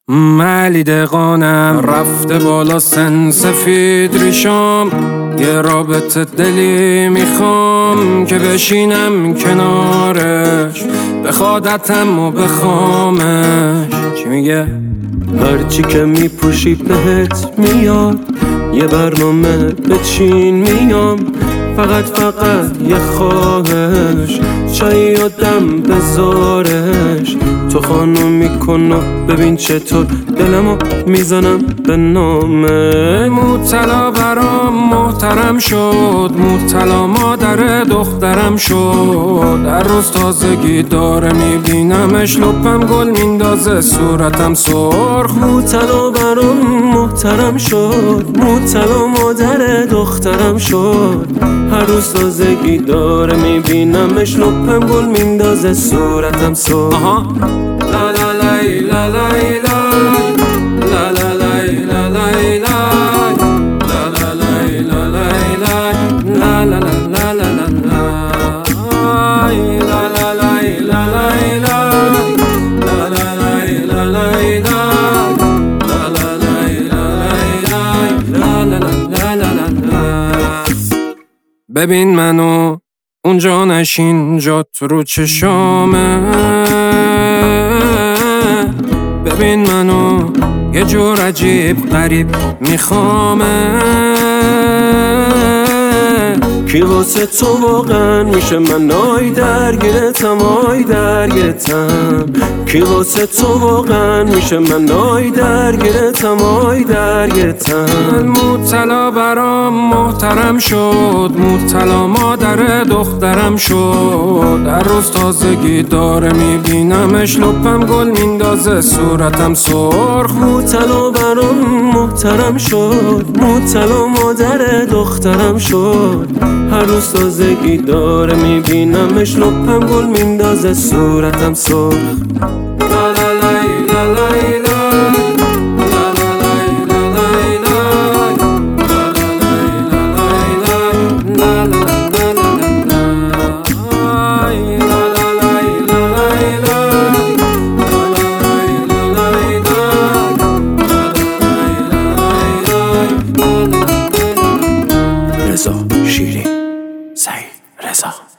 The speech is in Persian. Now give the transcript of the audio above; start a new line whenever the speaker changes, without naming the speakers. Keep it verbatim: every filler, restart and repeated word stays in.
ملی دقانم رفته بالا سن سفید ریشام، یه رابطه دلی میخوام که بشینم کنارش، بخوادتم و بخوامش. چی میگه؟
هرچی که میپوشی بهت میاد، یه برنامه بچین میام، فقط فقط یه خواهش، چایی آدم بذارش. تو خانم میکن و ببین چطور دلمو میزنم به نامه.
مبتلا برام محترم شد، مبتلا مادر دخترم شد. هر روز تازگی داره میبینمش، لپم گل میندازه صورتم سرخ.
مبتلا برام محترم شد، مبتلا مادر دخترم شد. هر روز تازگی داره میبینمش، لپم گل میندازه صورتم سرخ.
لا لا لای لا لای لای لا لا لای لا لای لای لا لا لای لا لای لای لا لا لا لا لا لای لا لا لای لا لای لای لا لا لای لا لای لای لا لا لای لا لای لای لا لا لا لا لا. ببین منو اونجا نشین، جات رو چشامه. ببین منو یه جور عجیب غریب میخوامه.
کی واسه تو واقعا میشه من آی درگیرتم، آی درگیرتم. کی واسه تو واقعا میشه من آی درگیرتم، آی درگیرتم.
مبتلا برام محترم شد، مبتلا مادر دخترم شد. هر روز تازگی داره میبینمش، لپم گل میندازه صورتم سرخ.
مبتلا برام محترم شد، مبتلا مادر دخترم شد. هر روز تازگی داره میبینمش، لپم گل میندازه صورتم سرخ.
لا لا لای لا لای لای لا لا لای لا لای لای لا لا لای لا لای لای لا لا لا لا لای لا لا لای لا لای لای لا لا لای لا لای لای لا لا لای.
رضا شیرین، سعید رضا.